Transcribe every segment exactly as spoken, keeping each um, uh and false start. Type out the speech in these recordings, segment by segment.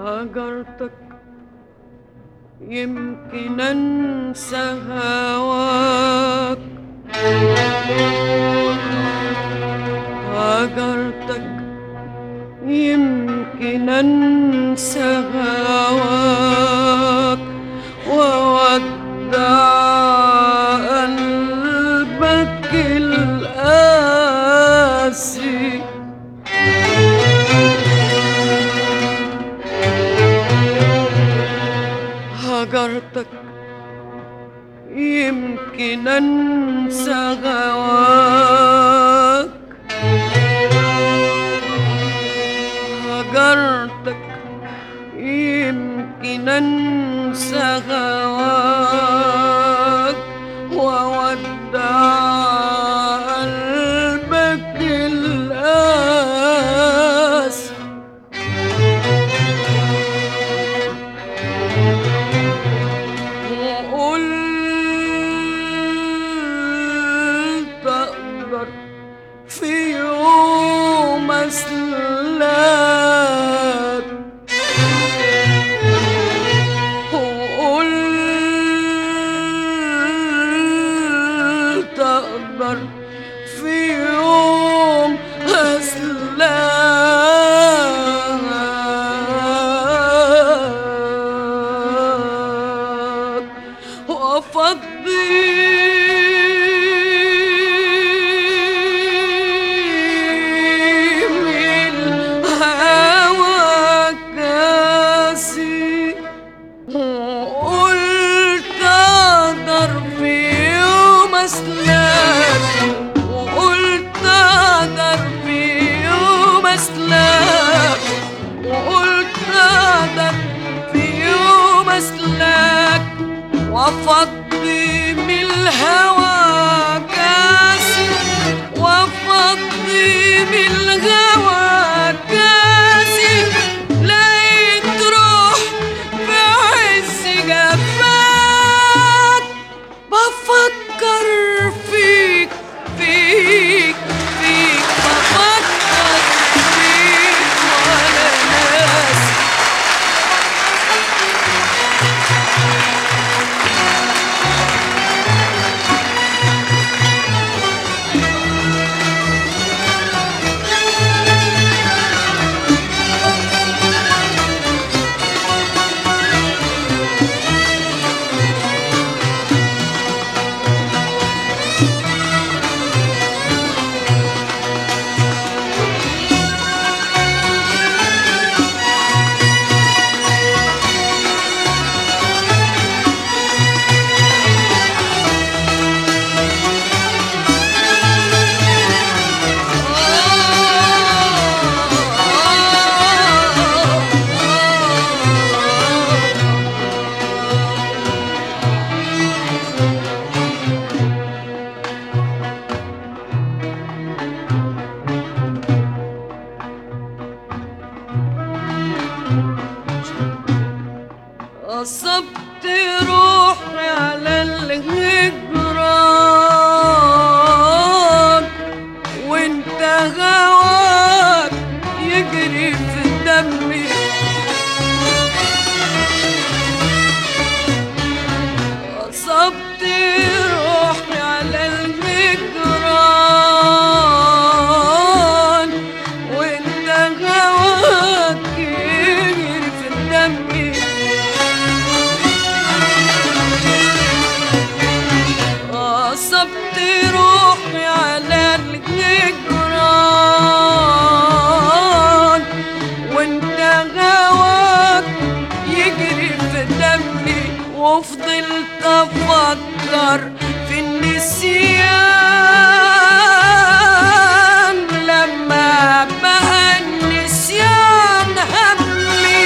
هجرتك يمكن انسى هواك، هجرتك يمكن انسى هواك وودع قلبك القاسي. هجرتك يمكن انسى هواك، هجرتك يمكن انسى هواك وودع قلبك القاسي. وقلت اقدر في يوم اسلاك، وقلت اقدر في يوم اسلاك وافضي من هواك كاسي. وقلت اقدر في يوم اسلاك، وقلت اقدر في يوم اسلاك، وقلت اقدر في يوم اسلاك وافضي من الهوى كاسي، وافضي من الهوى كاسي. لقيت روح في عز جفاك بفكر فيك فيك فيك، بفكر فيك ولا ناسي. غصبت روحي على الهجران وانت هواك يجري في دمي. غصبت روحي على الهجران وانت هواك يجري في دمي. غصبت روحي على الجدران وانت هواك يجري في دمي. وفضلت افكر في النسيان لما بقى النسيان همي.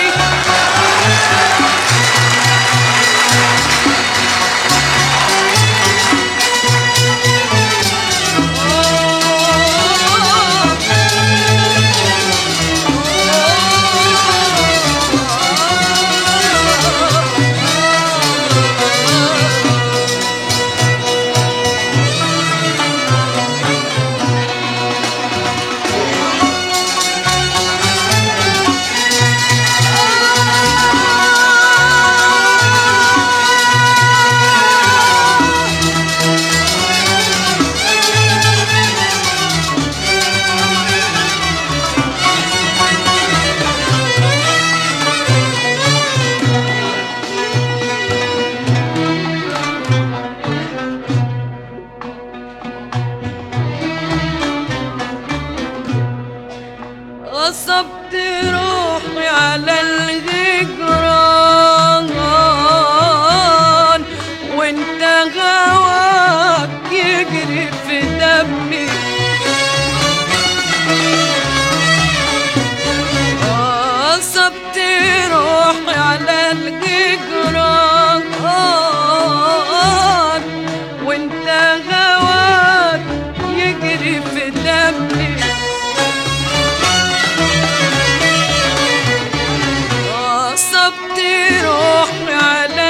على الهجران وانت هواك يجري في دمي غصبت روحي على الهجران وانت هواك يجري في دمي غصبت روحي على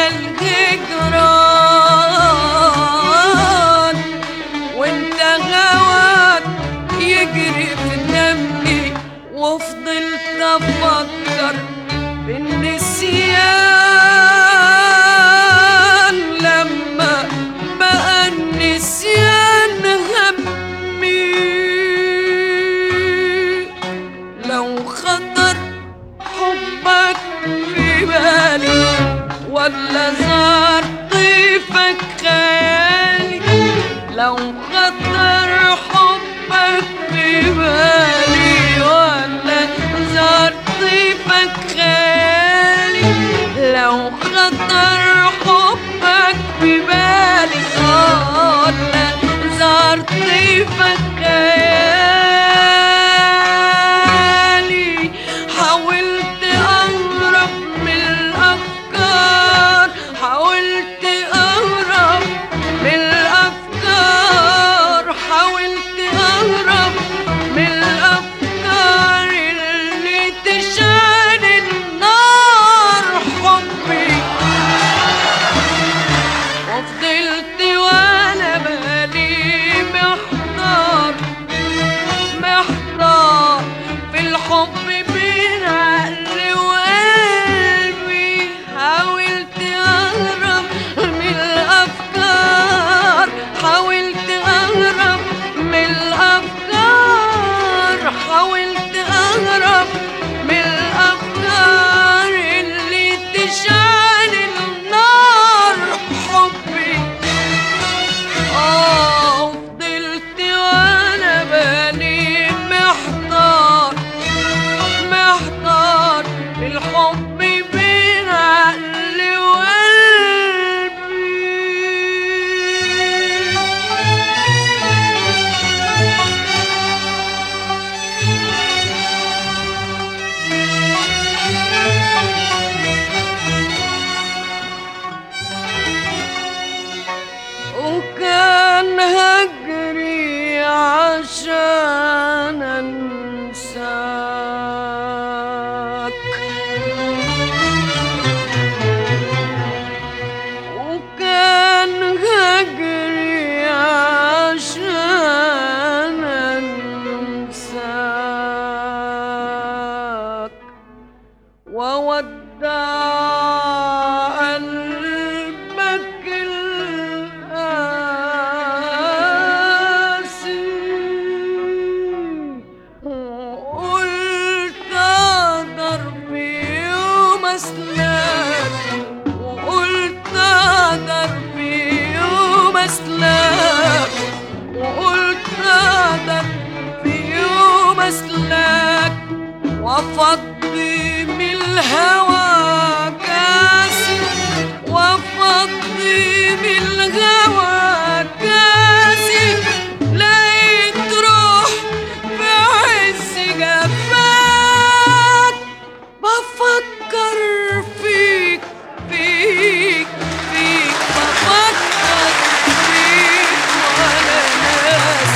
الهجران وانت هواك يجري في دمي وفضلت افكر بالنسيان لما بقى النسيان همي لو خطر حبك في بالي ولا زار طيفك خيالي لو خطر حبك في بالي ولا زار طيفك خيالي لو خطر حبك في بالي ولا زار طيفك خيالي حاولت أهرب من الأفكار حاولت أهرب من الأفكار حاولت أهرب من الأفكار اللي تشعل النار حبي وفضلت وأنا بالي محتار محتار في الحب بين عقلي وقلبي حاولت أهرب من الأفكار حاولت أهرب من الأفكار حاولت أهرب من الأفكار اللي تشعل النار حبي آه وفضلت وأنا بالي محتار محتار الحب بين عقلي وقلبي وكان هجري عشان انساك وكان هجري عشان انساك وودع قلبك القاسي وقلت اقدر في يوم اسلاك وقلت اقدر في يوم اسلاك وقلت اقدر في يوم اسلاك وافضي من الهوى كاسي وافضي من الهوى كاسي لقيت روح في عز جفاك بفكر فيك فيك فيك بفكر فيك ولا ناس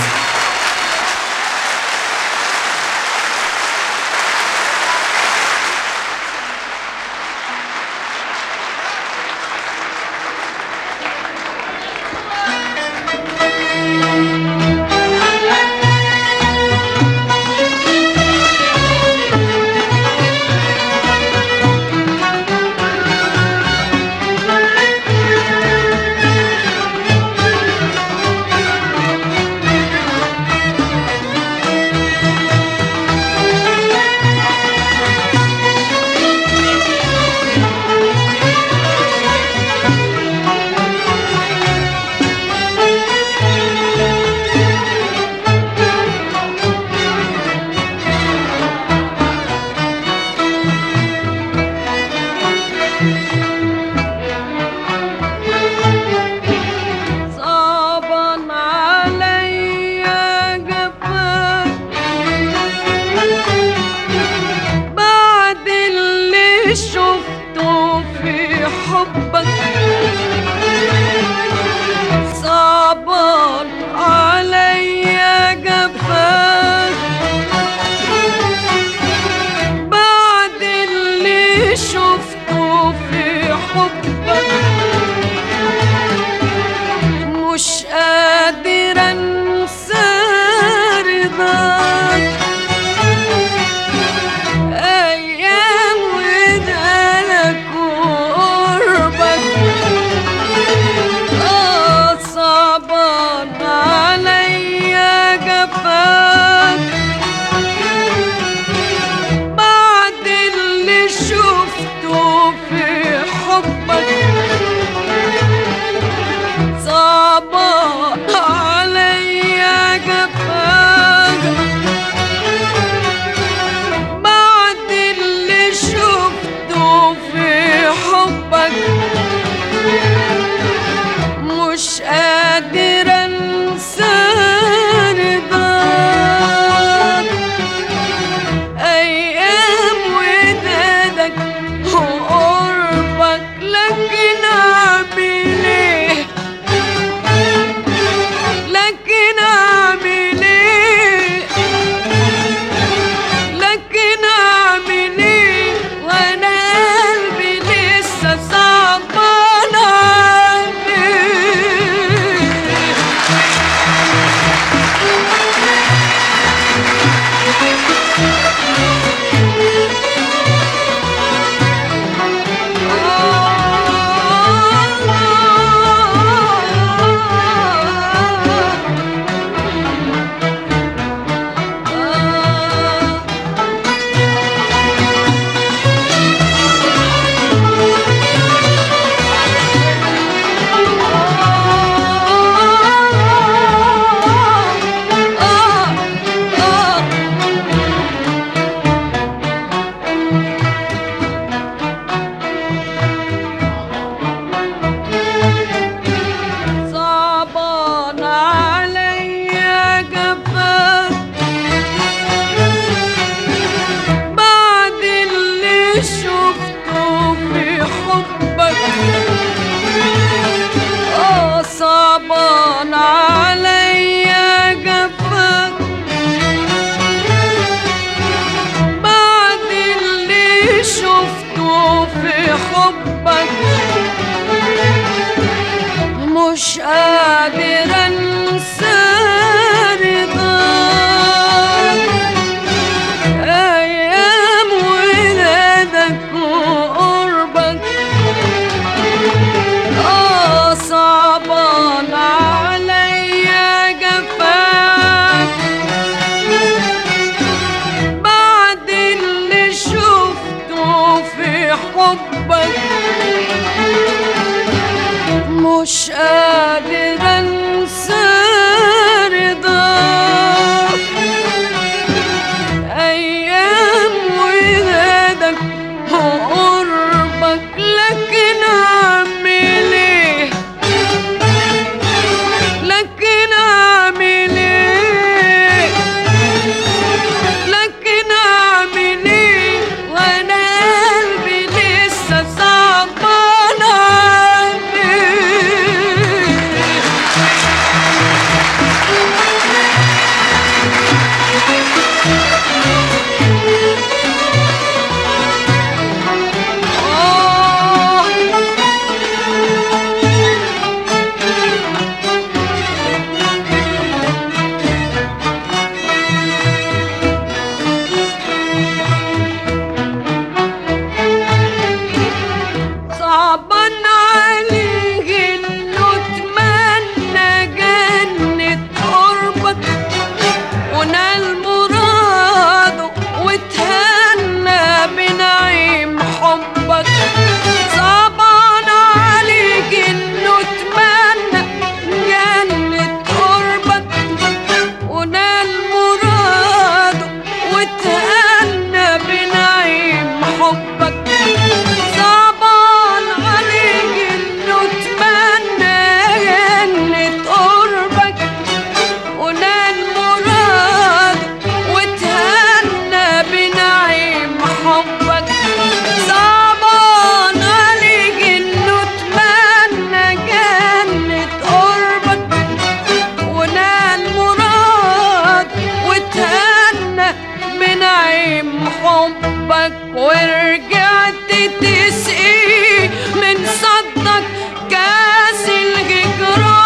حبك صعبان عليا جفاك بعد اللي شفته في حبك مش قادر انسى رضاك ايام ودالك وقربك اه صعبان عليا جفاك بعد اللي شفته في حبك صعبان عليا جفاك بعد اللي شفته في حبك مش قادر انسى رضاك ايام ودادك وقربك لكن اعمل ايه لكن اعمل ايه لكن اعمل ايه وانا قلبي لسه صعبان عليه صعبان عليا جفاك بعد اللي شفته في حبك اه صعبان عليا جفاك بعد اللي شفته في حبك مش قادر انسى رضاك ايام ولادك وقربك اه صعبان عليا جفاك بعد اللي شفته في حبك مش قادر انسى رضاك ايام ولادك وقربك لكن اعمل ايه لكن اعمل ايه لكن اعمل ايه وانا قلبي لسه صعبان عليه ورجعت تسقي من صدك كاس الهجران.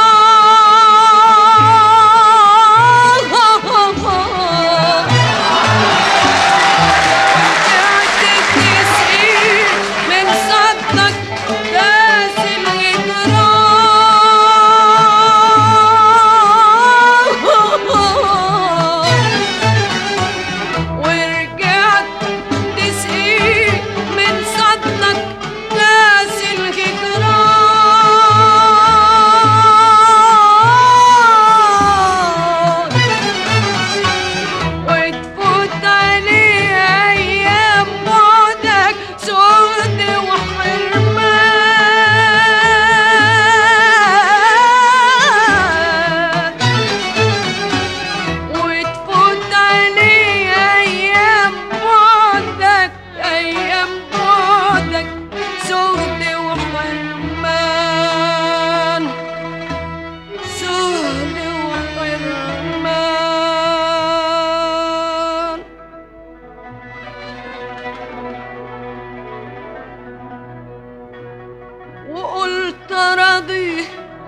وقلت راضي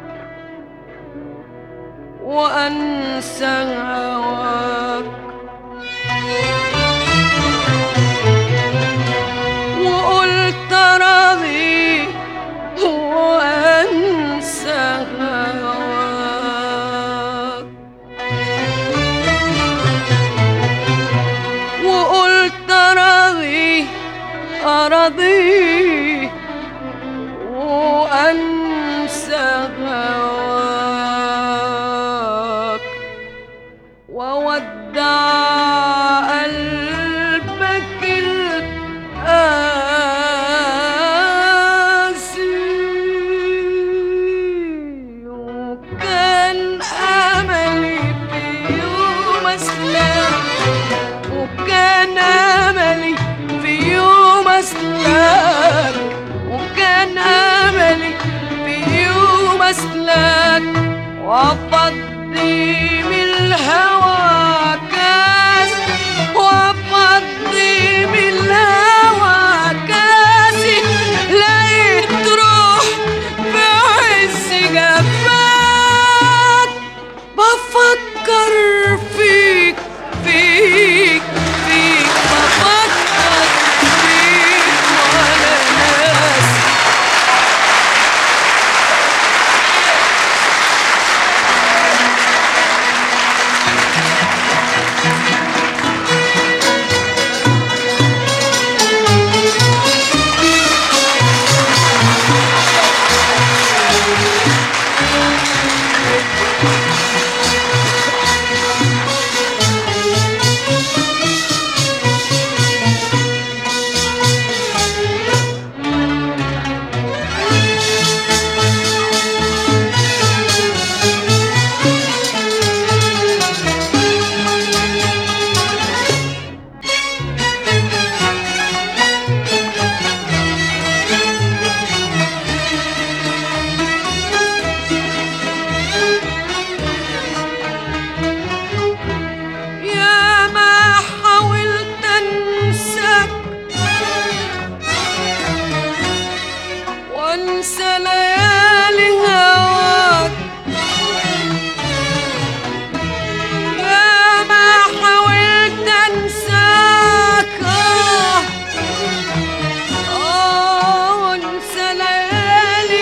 وأنسى هواك، وقلت راضي وأنسى هواك، وقلت راضي أراضي وأنسى هواك، وودع قلبك القاسي. وكان أملي في يوم أسلم، وكان أملي في يوم أسلم، وكان أملي في يوم أسلك وأفضي من الهوى كاس، وأفضي من الهوى كاسي. لقيت روح بعز جفاك، بفكر فيك فيك فيك، بفكر فيك ولا ناس. وانسى ليالي هواك، يا ما حاولت انساك، اه وانسى ليالي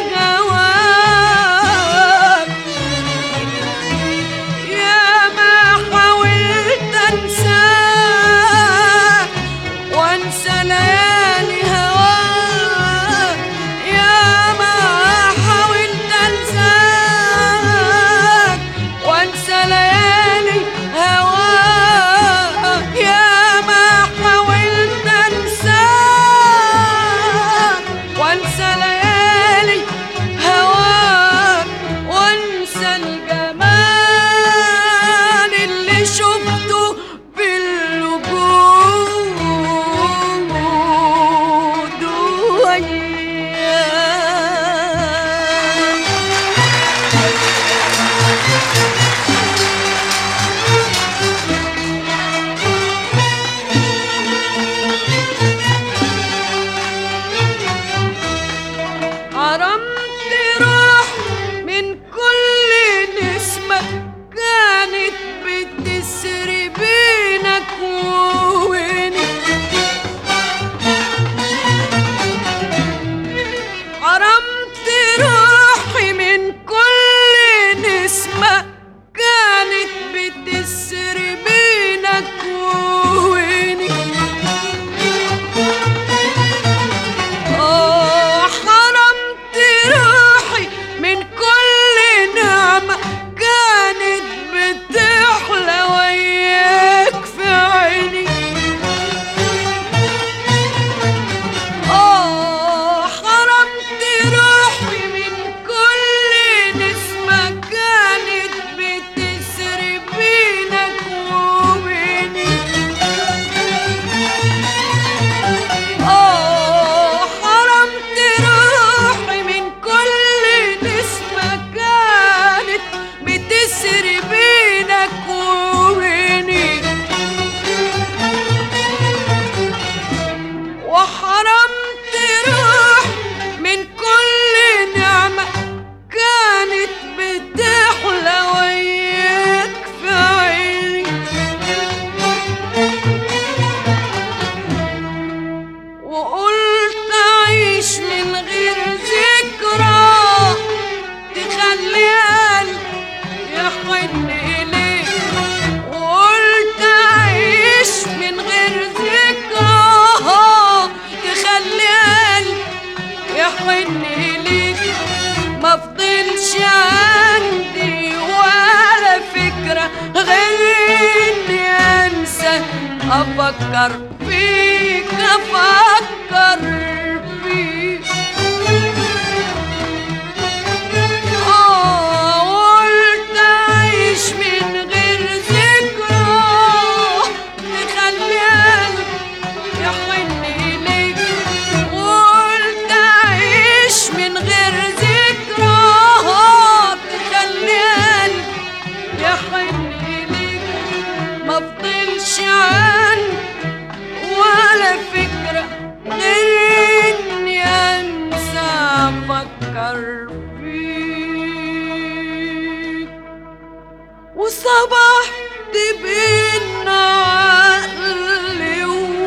هواك، يا ما حاولت انساك وانسى ليالي هواك، يا ما حاولت انساك وانسى ليالي هواك، يا ما حاولت انساك وانسى ليالي هواك، وانسى الجمال اللي شفته بالوجود وحرمت روح من كل نعمة كانت بتحلى وياك في عيني. وقلت أعيش من غير ذكرى تخلي قلبي يحن إليك. وقلت أعيش من غير ذكرى تخلي قلبي يحن إليك. مفضلش عندي ولا فكرة غير إني أنسى أفكر فيك أفكر فيك. آه قلت أعيش من غير ذكرى تخلي قلبي يحن إليك. قلت أعيش من غير ذكرى تخلي قلبي يحن إليك. مفضلش عندي ولا فكرة غير إني أنسى أفكر فيك. وصبحت بين عقلي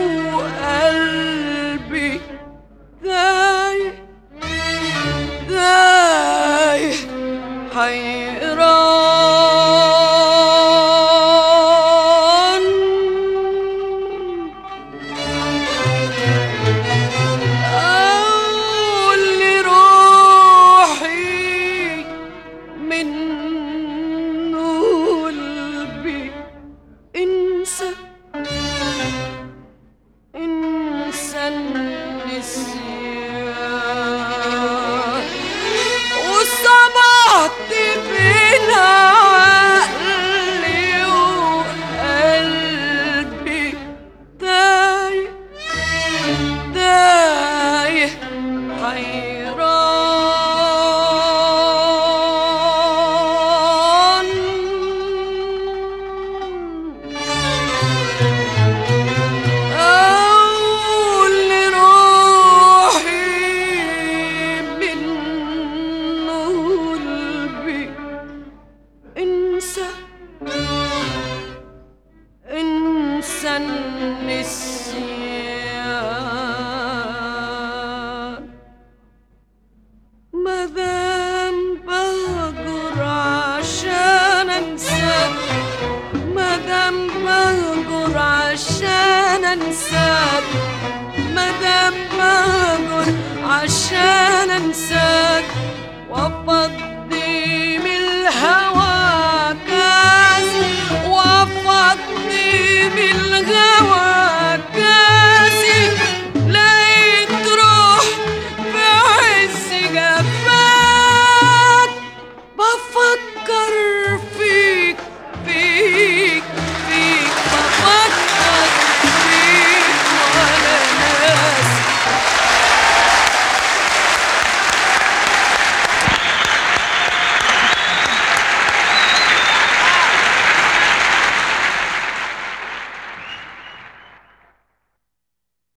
وقلبي تايه تايه حيران. أقول لروحي من قلبي انسى انسى النسيان. وصبحت بين عقلي وقلبي تايه